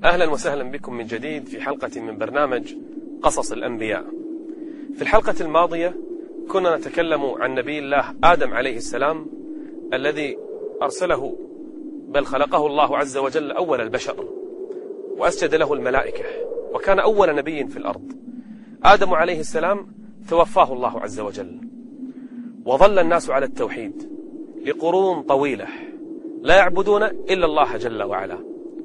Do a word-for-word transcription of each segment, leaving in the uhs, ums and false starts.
أهلا وسهلا بكم من جديد في حلقة من برنامج قصص الأنبياء. في الحلقة الماضية كنا نتكلم عن نبي الله آدم عليه السلام الذي أرسله بل خلقه الله عز وجل أول البشر وأسجد له الملائكة وكان أول نبي في الأرض. آدم عليه السلام توفاه الله عز وجل وظل الناس على التوحيد لقرون طويلة لا يعبدون إلا الله جل وعلا.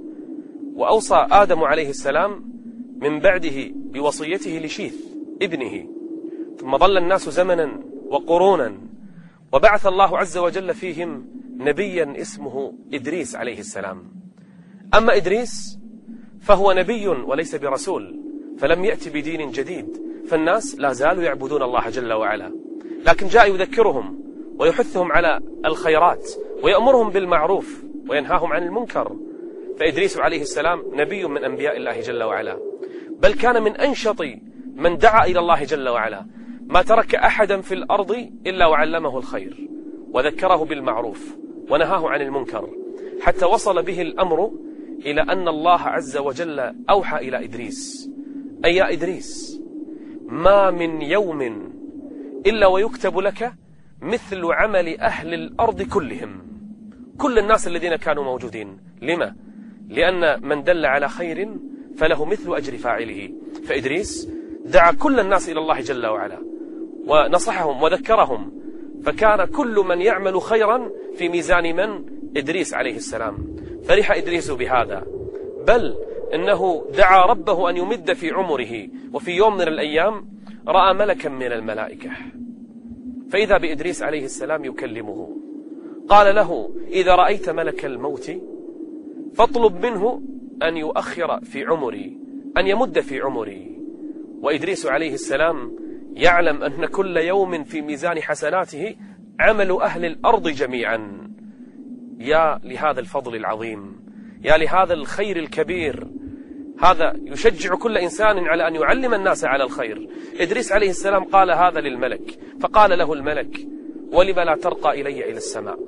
وأوصى آدم عليه السلام من بعده بوصيته لشيث ابنه، ثم ظل الناس زمنا وقرونا وبعث الله عز وجل فيهم نبيا اسمه إدريس عليه السلام. أما إدريس فهو نبي وليس برسول، فلم يأتي بدين جديد، فالناس لا زالوا يعبدون الله جل وعلا، لكن جاء يذكرهم ويحثهم على الخيرات ويأمرهم بالمعروف وينهاهم عن المنكر. فإدريس عليه السلام نبي من أنبياء الله جل وعلا، بل كان من أنشط من دعا إلى الله جل وعلا، ما ترك أحدا في الأرض إلا وعلمه الخير وذكره بالمعروف ونهاه عن المنكر، حتى وصل به الأمر إلى أن الله عز وجل أوحى إلى إدريس: أي يا إدريس، ما من يوم إلا ويكتب لك مثل عمل أهل الأرض كلهم، كل الناس الذين كانوا موجودين. لما؟ لأن من دل على خير فله مثل أجر فاعله. فإدريس دعا كل الناس إلى الله جل وعلا ونصحهم وذكرهم، فكان كل من يعمل خيرا في ميزان من؟ إدريس عليه السلام. فرح إدريس بهذا، بل إنه دعا ربه أن يمد في عمره، وفي يوم من الأيام رأى ملكا من الملائكة، فإذا بإدريس عليه السلام يكلمه، قال له: إذا رأيت ملك الموت فاطلب منه أن يؤخر في عمري، أن يمد في عمري. وإدريس عليه السلام يعلم أن كل يوم في ميزان حسناته عمل أهل الأرض جميعا. يا لهذا الفضل العظيم، يا لهذا الخير الكبير، هذا يشجع كل إنسان على أن يعلم الناس على الخير. إدريس عليه السلام قال هذا للملك، فقال له الملك: ولم لا ترقى إلي إلى السماء؟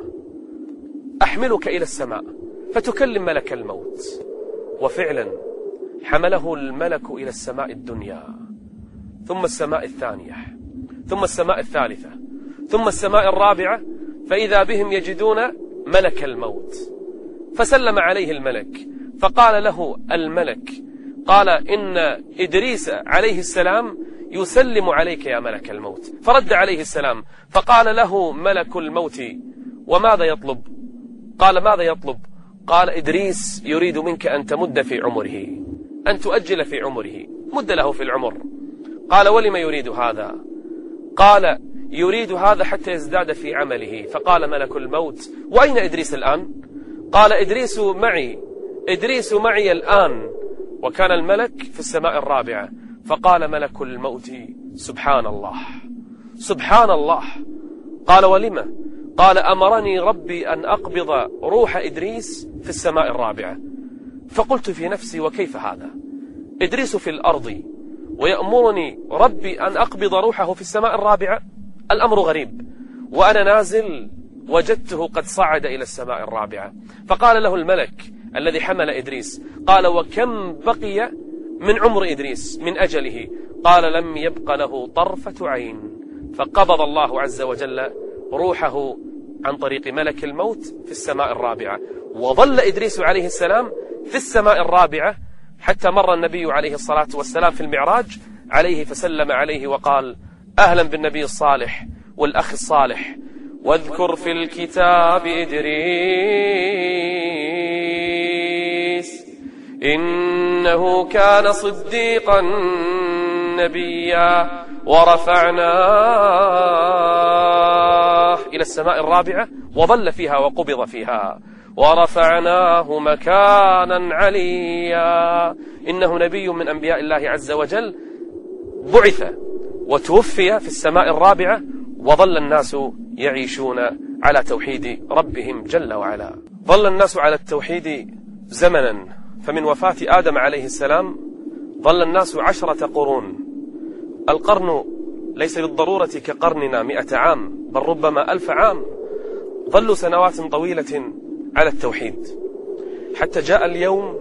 أحملك إلى السماء فتكلم ملك الموت. وفعلا حمله الملك إلى السماء الدنيا، ثم السماء الثانية، ثم السماء الثالثة، ثم السماء الرابعة، فإذا بهم يجدون ملك الموت. فسلم عليه الملك، فقال له الملك، قال: إن إدريس عليه السلام يسلم عليك يا ملك الموت. فرد عليه السلام، فقال له ملك الموت: وماذا يطلب؟ قال: ماذا يطلب؟ قال: إدريس يريد منك أن تمد في عمره، أن تؤجل في عمره، مد له في العمر. قال: ولم يريد هذا؟ قال: يريد هذا حتى يزداد في عمله. فقال ملك الموت: وأين إدريس الآن؟ قال: إدريس معي، إدريس معي الآن. وكان الملك في السماء الرابعة. فقال ملك الموت: سبحان الله، سبحان الله. قال: ولما؟ قال: أمرني ربي أن أقبض روح إدريس في السماء الرابعة. فقلت في نفسي: وكيف هذا؟ إدريس في الأرض ويأمرني ربي أن أقبض روحه في السماء الرابعة؟ الأمر غريب. وأنا نازل وجدته قد صعد إلى السماء الرابعة. فقال له الملك الذي حمل إدريس، قال: وكم بقي من عمر إدريس من أجله؟ قال: لم يبق له طرفة عين. فقبض الله عز وجل روحه عن طريق ملك الموت في السماء الرابعة. وظل إدريس عليه السلام في السماء الرابعة حتى مر النبي عليه الصلاة والسلام في المعراج عليه، فسلم عليه وقال: أهلا بالنبي الصالح والأخ الصالح، واذكر في الكتاب إدريس إنه كان صديقا نبيا ورفعناه إلى السماء الرابعة، وظل فيها وقبض فيها، ورفعناه مكانا عليا. إنه نبي من أنبياء الله عز وجل، بعث وتوفي في السماء الرابعة، وظل الناس يعيشون على توحيد ربهم جل وعلا. ظل الناس على التوحيد زمنا، فمن وفاة آدم عليه السلام ظل الناس عشرة قرون. القرن ليس بالضرورة كقرننا مئة عام، بل ربما ألف عام. ظلوا سنوات طويلة على التوحيد، حتى جاء اليوم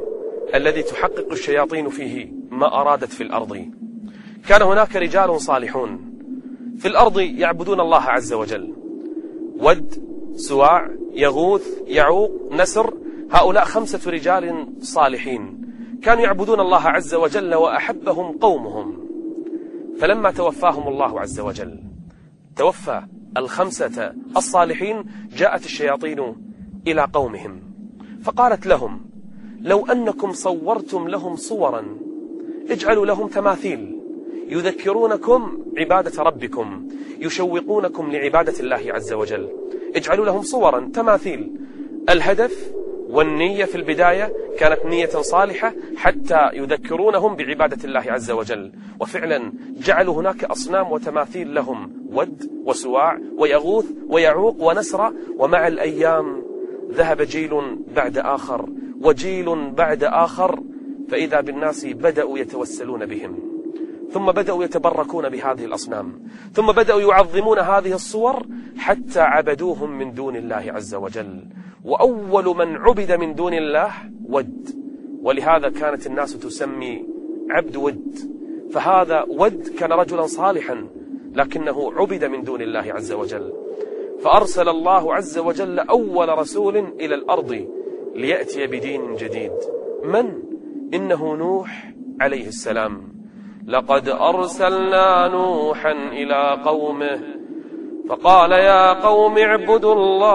الذي تحقق الشياطين فيه ما أرادت في الأرض. كان هناك رجال صالحون في الأرض يعبدون الله عز وجل، ود، سواع، يغوث، يعوق، نسر، هؤلاء خمسة رجال صالحين كانوا يعبدون الله عز وجل وأحبهم قومهم. فلما توفاهم الله عز وجل، توفى الخمسة الصالحين، جاءت الشياطين إلى قومهم فقالت لهم: لو أنكم صورتم لهم صورا، اجعلوا لهم تماثيل يذكرونكم عبادة ربكم، يشوقونكم لعبادة الله عز وجل، اجعلوا لهم صورا تماثيل. الهدف والنية في البداية كانت نية صالحة حتى يذكرونهم بعبادة الله عز وجل، وفعلا جعلوا هناك أصنام وتماثيل لهم، ود وسواع ويغوث ويعوق ونسر. ومع الأيام ذهب جيل بعد آخر وجيل بعد آخر، فإذا بالناس بدأوا يتوسلون بهم، ثم بدأوا يتبركون بهذه الأصنام، ثم بدأوا يعظمون هذه الصور حتى عبدوهم من دون الله عز وجل. وأول من عبد من دون الله ود، ولهذا كانت الناس تسمي عبد ود. فهذا ود كان رجلا صالحا لكنه عبد من دون الله عز وجل، فأرسل الله عز وجل أول رسول إلى الأرض ليأتي بدين جديد. من؟ إنه نوح عليه السلام. لقد أرسلنا نوحا إلى قومه فقال: يا قوم اعبدوا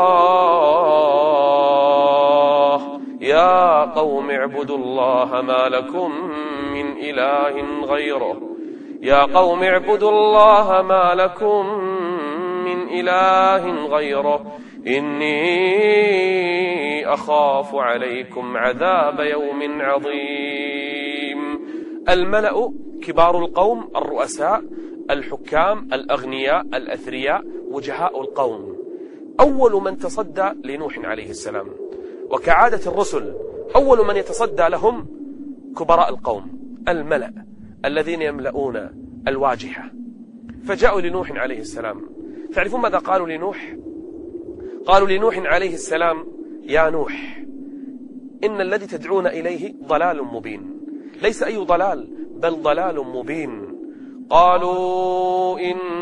الله يا قوم اعبدوا الله ما لكم من إله غيره يا قوم اعبدوا الله ما لكم من إله غيره إني أخاف عليكم عذاب يوم عظيم. الملأ كبار القوم، الرؤساء، الحكام، الأغنياء، الأثرياء، وجهاء القوم، أول من تصدى لنوح عليه السلام. وكعادة الرسل أول من يتصدى لهم كبراء القوم، الملأ الذين يملؤون الواجهة. فجاءوا لنوح عليه السلام. تعرفون ماذا قالوا لنوح؟ قالوا لنوح عليه السلام: يا نوح، إن الذي تدعون إليه ضلال مبين. ليس أي ضلال، بل ضلال مبين. قالوا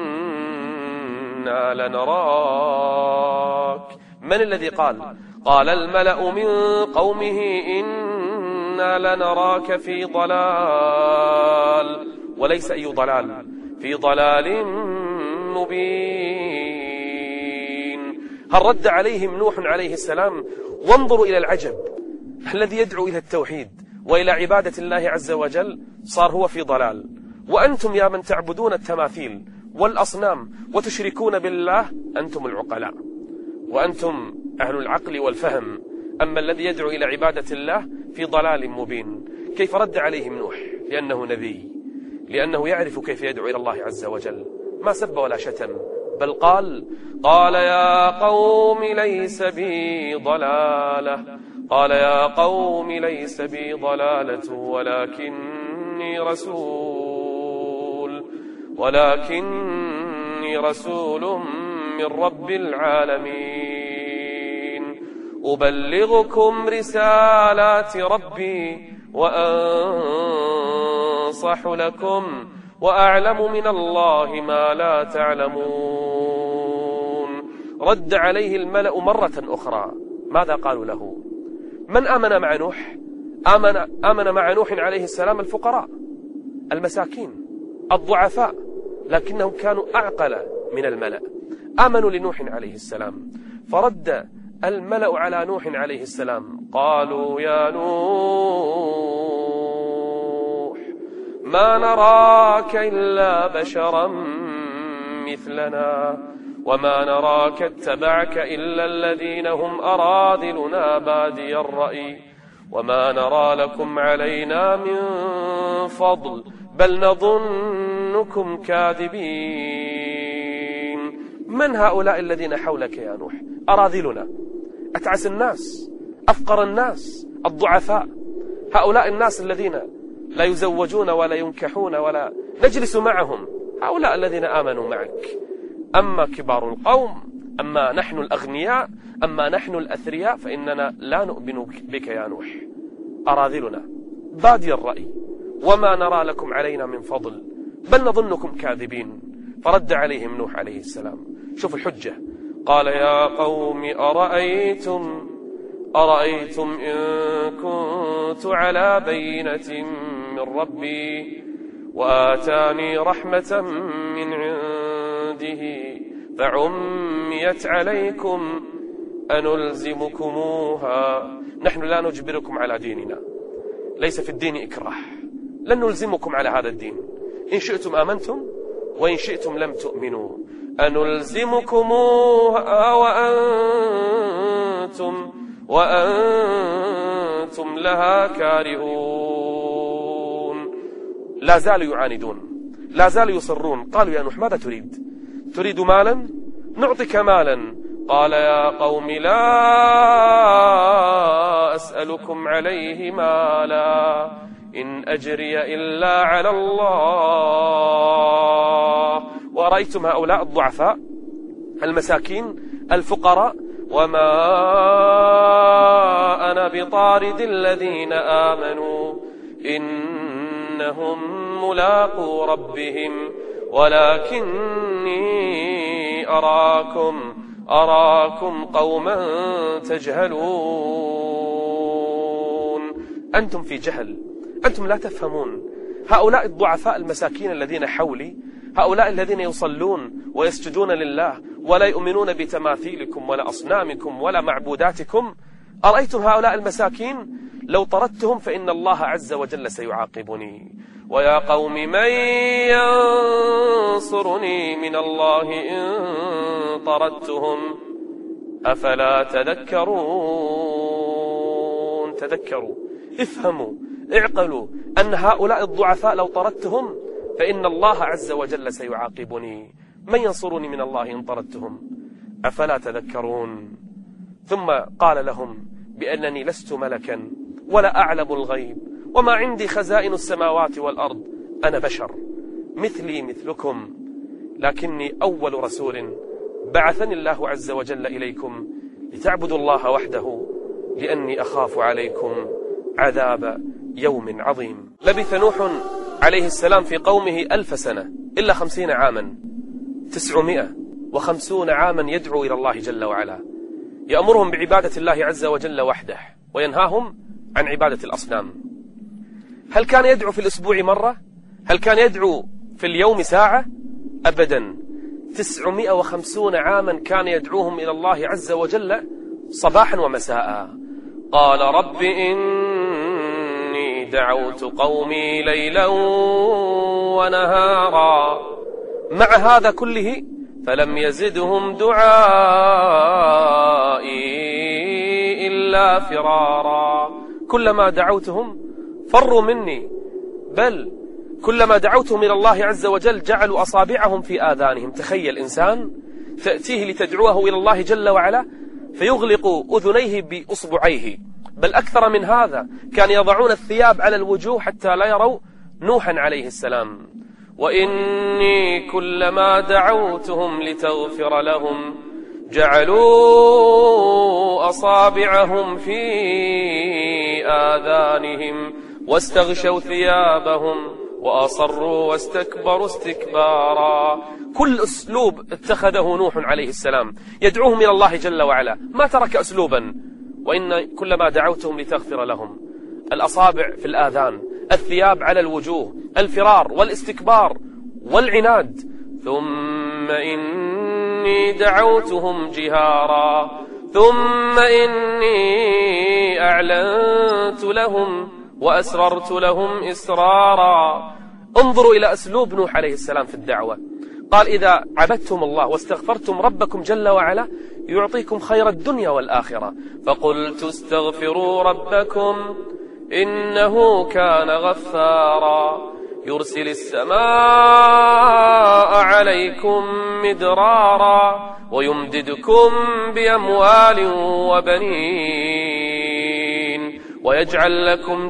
إنا لنراك. من الذي قال؟ قال الملأ من قومه: إنا لنراك في ضلال. وليس أي ضلال، في ضلال مبين. هل رد عليهم نوح عليه السلام؟ وانظروا إلى العجب، الذي يدعو إلى التوحيد وإلى عبادة الله عز وجل صار هو في ضلال، وأنتم يا من تعبدون التماثيل والأصنام وتشركون بالله أنتم العقلاء وأنتم أهل العقل والفهم، أما الذي يدعو إلى عبادة الله في ضلال مبين. كيف رد عليهم نوح؟ لأنه نبي، لأنه يعرف كيف يدعو إلى الله عز وجل. ما سب ولا شتم، بل قال قال يا قوم ليس بي ضلالة قال يا قوم ليس بي ضلالة ولكني رسول ولكني رسول من رب العالمين أبلغكم رسالات ربي وأنصح لكم وأعلم من الله ما لا تعلمون. رد عليه الملأ مرة أخرى. ماذا قالوا له؟ من آمن مع نوح؟ آمن, آمن مع نوح عليه السلام الفقراء، المساكين، الضعفاء، لكنهم كانوا أعقل من الملأ. آمنوا لنوح عليه السلام. فرد الملأ على نوح عليه السلام قالوا يا نوح ما نراك إلا بشرا مثلنا وما نراك اتبعك إلا الذين هم أراذلنا بادي الرأي وما نرى لكم علينا من فضل بل نظنكم كاذبين. من هؤلاء الذين حولك يا نوح؟ أراذلنا، أتعس الناس، أفقر الناس، الضعفاء، هؤلاء الناس الذين لا يزوجون ولا ينكحون ولا نجلس معهم، هؤلاء الذين آمنوا معك. أما كبار القوم، أما نحن الأغنياء، أما نحن الأثرياء فإننا لا نؤمن بك يا نوح. أراذلنا بادي الرأي وما نرى لكم علينا من فضل بل نظنكم كاذبين. فرد عليهم نوح عليه السلام. شوف الحجة. قال يا قوم أرأيتم أرأيتم إن كنت على بينة من ربي وآتاني رحمة من عنده فعميت عليكم أنلزمكموها. نحن لا نجبركم على ديننا، ليس في الدين إكراه، لن نلزمكم على هذا الدين، إن شئتم آمنتم وإن شئتم لم تؤمنوا. أنلزمكموها وأنتم وأنتم لها كارهون. لا زالوا يعاندون، لا زالوا يصرون. قالوا يا نوح ماذا تريد؟ تريد مالا؟ نعطيك مالا. قال يا قوم لا أسألكم عليه مالا إن أجري إلا على الله. ورأيتم هؤلاء الضعفاء المساكين الفقراء وما أنا بطارد الذين آمنوا إنهم ملاقو ربهم ولكني أراكم أراكم قوما تجهلون. أنتم في جهل، أنتم لا تفهمون. هؤلاء الضعفاء المساكين الذين حولي، هؤلاء الذين يصلون ويسجدون لله ولا يؤمنون بتماثيلكم ولا أصنامكم ولا معبوداتكم، أرأيتم هؤلاء المساكين لو طردتهم فإن الله عز وجل سيعاقبني. ويا قوم من ينصرني من الله إن طردتهم أفلا تذكرون. تذكروا، افهموا، اعقلوا أن هؤلاء الضعفاء لو طردتهم فإن الله عز وجل سيعاقبني. من ينصرني من الله إن طردتهم أفلا تذكرون. ثم قال لهم بأنني لست ملكا ولا أعلم الغيب وما عندي خزائن السماوات والأرض، أنا بشر مثلي مثلكم، لكني أول رسول بعثني الله عز وجل إليكم لتعبدوا الله وحده لأني أخاف عليكم عذاب يوم عظيم. لبث نوح عليه السلام في قومه ألف سنة إلا خمسين عاما، تسعمائة وخمسون عاما يدعو إلى الله جل وعلا، يأمرهم بعبادة الله عز وجل وحده وينهاهم عن عبادة الأصنام. هل كان يدعو في الأسبوع مرة؟ هل كان يدعو في اليوم ساعة؟ أبدا. تسعمائة وخمسون عاما كان يدعوهم إلى الله عز وجل صباحا ومساء. قال رب إني دعوت قومي ليلا ونهارا. مع هذا كله فلم يزدهم دعائي إلا فرارا. كلما دعوتهم فروا مني، بل كلما دعوتهم إلى الله عز وجل جعلوا أصابعهم في آذانهم. تخيل إنسان تأتيه لتدعوه إلى الله جل وعلا فيغلق أذنيه بأصبعيه، بل أكثر من هذا، كان يضعون الثياب على الوجوه حتى لا يروا نوحا عليه السلام. وإني كلما دعوتهم لتغفر لهم جعلوا أصابعهم في آذانهم واستغشوا ثيابهم وأصروا واستكبروا استكبارا. كل أسلوب اتخذه نوح عليه السلام يدعوهم إلى الله جل وعلا، ما ترك أسلوبا. وإن كلما دعوتهم لتغفر لهم، الأصابع في الآذان، الثياب على الوجوه، الفرار والاستكبار والعناد. ثم إني دعوتهم جهارا ثم إني أعلنت لهم وأسررت لهم إسرارا. انظروا إلى أسلوب نوح عليه السلام في الدعوة. قال إذا عبدتم الله واستغفرتم ربكم جل وعلا يعطيكم خير الدنيا والآخرة. فقلت استغفروا ربكم إنه كان غفارا يرسل السماء عليكم مدرارا ويمددكم بأموال وبنين ويجعل لكم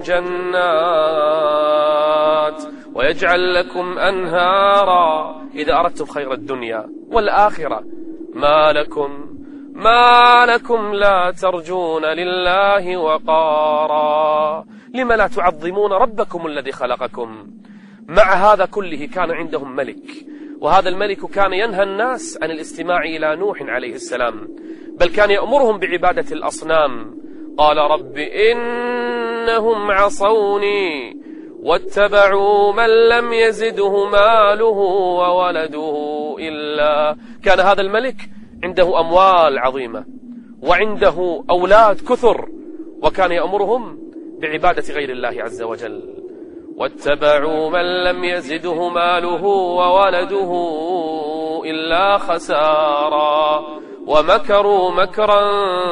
جنات ويجعل لكم أنهارا إذا أردتم خير الدنيا والآخرة. ما لكم ما لكم لا ترجون لله وقارا لم لا تعظمون ربكم الذي خلقكم. مع هذا كله كان عندهم ملك، وهذا الملك كان ينهى الناس عن الاستماع إلى نوح عليه السلام، بل كان يأمرهم بعبادة الأصنام. قال رب إنهم عصوني واتبعوا من لم يزده ماله وولده إلا. كان هذا الملك عنده أموال عظيمة وعنده أولاد كثر، وكان يأمرهم بعبادة غير الله عز وجل. واتبعوا من لم يزده ماله وولده إلا خسارا ومكروا مكرا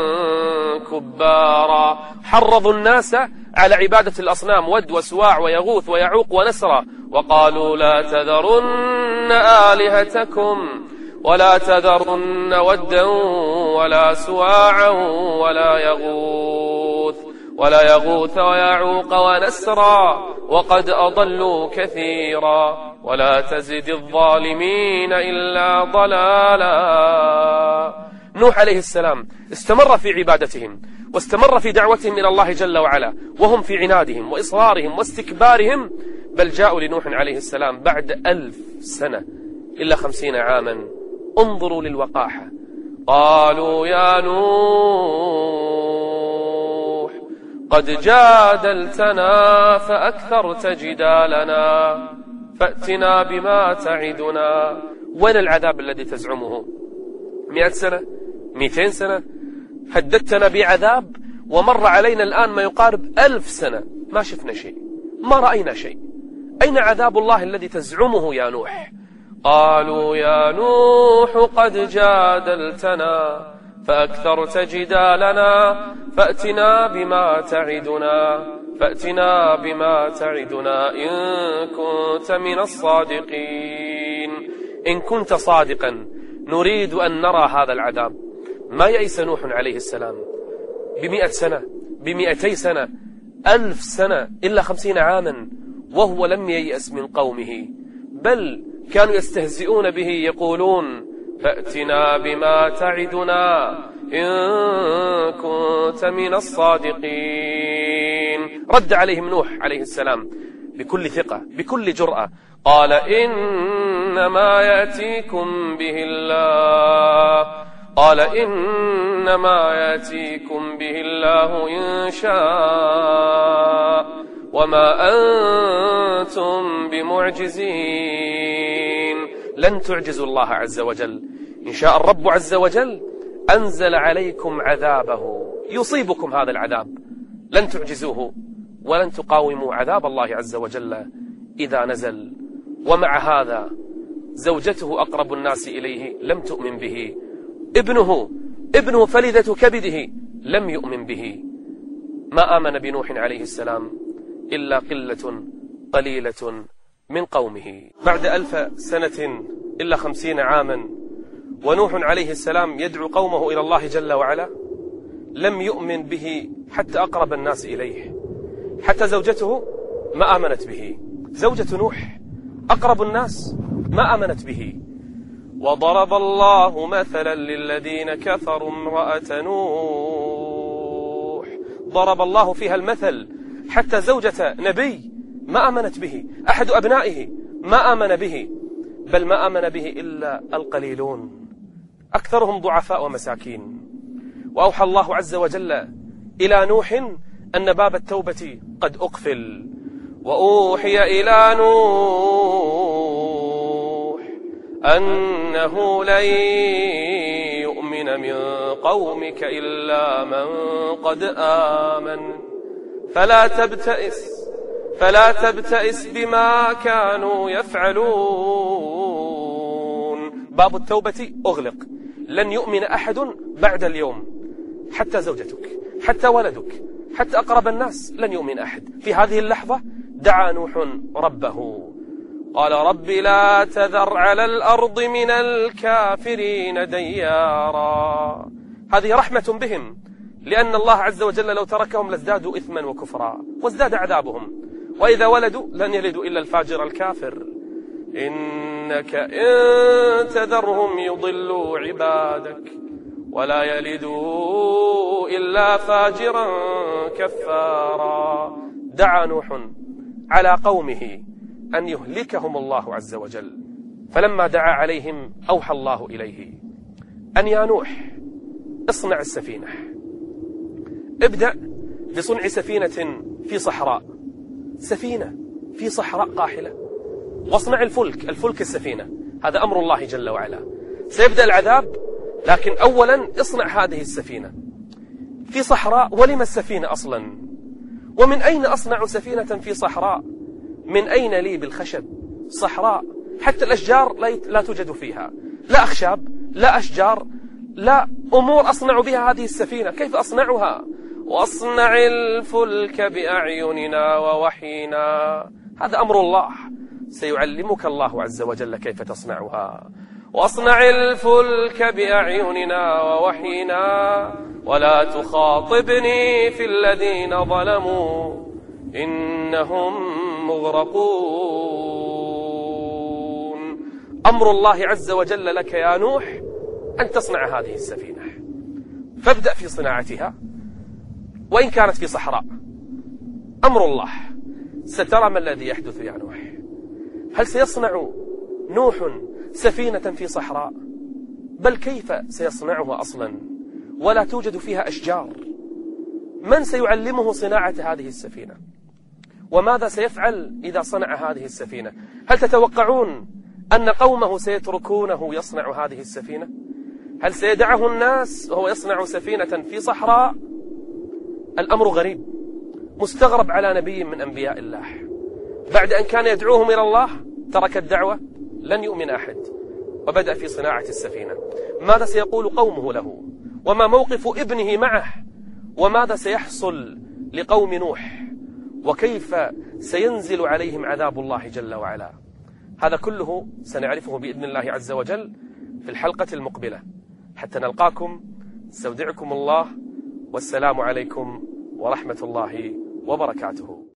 كبارا. حرضوا الناس على عبادة الأصنام، ود وسواع ويغوث ويعوق ونسرا، وقالوا لا تذرن آلهتكم ولا تذرن ودا ولا سواعا ولا يغوث ولا يغوث ويعوق ونسرا وقد أضلوا كثيرا ولا تزد الظالمين إلا ضلالا. نوح عليه السلام استمر في عبادتهم واستمر في دعوتهم إلى الله جل وعلا وهم في عنادهم وإصرارهم واستكبارهم، بل جاءوا لنوح عليه السلام بعد ألف سنة إلا خمسين عاما. انظروا للوقاحة. قالوا يا نوح قد جادلتنا فأكثرت جدالنا فأتنا بما تعدنا. وين العذاب الذي تزعمه؟ مئة سنة، مئتين سنة، هددتنا بعذاب، ومر علينا الآن ما يقارب ألف سنة ما شفنا شيء، ما رأينا شيء. أين عذاب الله الذي تزعمه يا نوح؟ قالوا يا نوح قد جادلتنا فأكثرت جدالنا فأتنا بما تعدنا فأتنا بما تعدنا إن كنت من الصادقين. إن كنت صادقا نريد أن نرى هذا العذاب. ما يئس نوح عليه السلام بمئة سنة، بمئتي سنة، ألف سنة إلا خمسين عاما، وهو لم ييأس من قومه، بل كانوا يستهزئون به يقولون فأتنا بما تعدنا إن كنت من الصادقين. رد عليهم نوح عليه السلام بكل ثقة بكل جرأة، قال إنما يأتيكم به الله قال إنما يأتيكم به الله إن شاء وما أنتم بمعجزين. لن تعجزوا الله عز وجل. إن شاء الرب عز وجل أنزل عليكم عذابه يصيبكم هذا العذاب، لن تعجزوه ولن تقاوموا عذاب الله عز وجل إذا نزل. ومع هذا زوجته أقرب الناس إليه لم تؤمن به، ابنه ابنه فلذة كبده لم يؤمن به. ما آمن بنوح عليه السلام إلا قلة قليلة من قومه. بعد ألف سنة إلا خمسين عاما ونوح عليه السلام يدعو قومه إلى الله جل وعلا، لم يؤمن به حتى أقرب الناس إليه، حتى زوجته ما آمنت به. زوجة نوح أقرب الناس ما آمنت به. وضرب الله مثلا للذين كفروا امرأة نوح، ضرب الله فيها المثل، حتى زوجة نبي ما آمنت به، أحد أبنائه ما آمن به، بل ما آمن به إلا القليلون، أكثرهم ضعفاء ومساكين. وأوحى الله عز وجل إلى نوح أن باب التوبة قد أقفل. وأوحي إلى نوح أنه لن يؤمن من قومك إلا من قد آمن فلا تبتئس فلا تبتئس بما كانوا يفعلون. باب التوبة أغلق، لن يؤمن أحد بعد اليوم، حتى زوجتك، حتى ولدك، حتى أقرب الناس، لن يؤمن أحد. في هذه اللحظة دعا نوح ربه، قال رب لا تذر على الأرض من الكافرين ديارا. هذه رحمة بهم، لأن الله عز وجل لو تركهم لازدادوا إثما وكفرا وازداد عذابهم، وإذا ولدوا لن يلدوا إلا الفاجر الكافر. إنك إن تذرهم يضلوا عبادك ولا يلدوا إلا فاجرا كفارا. دعا نوح على قومه أن يهلكهم الله عز وجل، فلما دعا عليهم أوحى الله إليه أن يا نوح اصنع السفينة، ابدأ بصنع سفينة في صحراء، سفينة في صحراء قاحلة، واصنع الفلك، الفلك السفينة، هذا أمر الله جل وعلا. سيبدأ العذاب، لكن أولا اصنع هذه السفينة في صحراء. ولم السفينة أصلا؟ ومن أين أصنع سفينة في صحراء؟ من أين لي بالخشب؟ صحراء حتى الأشجار لا توجد فيها، لا أخشاب لا أشجار لا أمور أصنع بها هذه السفينة، كيف أصنعها؟ وأصنع الفلك بأعيننا ووحينا، هذا أمر الله، سيعلمك الله عز وجل كيف تصنعها. وأصنع الفلك بأعيننا ووحينا ولا تخاطبني في الذين ظلموا إنهم مغرقون. أمر الله عز وجل لك يا نوح أن تصنع هذه السفينة، فابدأ في صناعتها وإن كانت في صحراء. أمر الله، سترى ما الذي يحدث يا نوح. هل سيصنع نوح سفينة في صحراء؟ بل كيف سيصنعها أصلا ولا توجد فيها أشجار؟ من سيعلمه صناعة هذه السفينة؟ وماذا سيفعل إذا صنع هذه السفينة؟ هل تتوقعون أن قومه سيتركونه يصنع هذه السفينة؟ هل سيدعه الناس وهو يصنع سفينة في صحراء؟ الأمر غريب، مستغرب على نبي من أنبياء الله. بعد أن كان يدعوهم إلى الله ترك الدعوة، لن يؤمن أحد، وبدأ في صناعة السفينة. ماذا سيقول قومه له؟ وما موقف ابنه معه؟ وماذا سيحصل لقوم نوح؟ وكيف سينزل عليهم عذاب الله جل وعلا؟ هذا كله سنعرفه بإذن الله عز وجل في الحلقة المقبلة. حتى نلقاكم، استودعكم الله، والسلام عليكم ورحمة الله وبركاته.